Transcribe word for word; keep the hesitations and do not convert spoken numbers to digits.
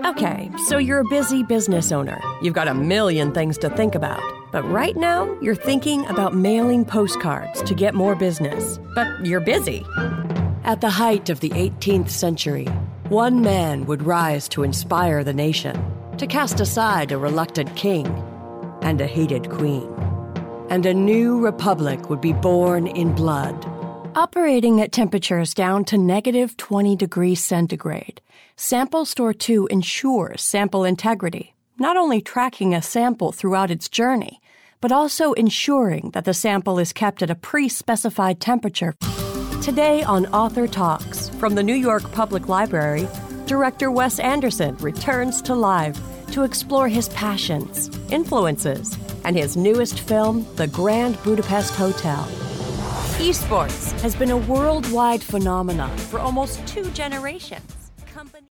Okay, so you're a busy business owner. You've got a million things to think about. But right now, you're thinking about mailing postcards to get more business. But you're busy. At the height of the eighteenth century, one man would rise to inspire the nation, to cast aside a reluctant king and a hated queen. And a new republic would be born in blood. Operating at temperatures down to negative twenty degrees centigrade, Sample Store two ensures sample integrity, not only tracking a sample throughout its journey, but also ensuring that the sample is kept at a pre-specified temperature. Today on Author Talks, from the New York Public Library, director Wes Anderson returns to life to explore his passions, influences, and his newest film, The Grand Budapest Hotel. Esports has been a worldwide phenomenon for almost two generations. Company-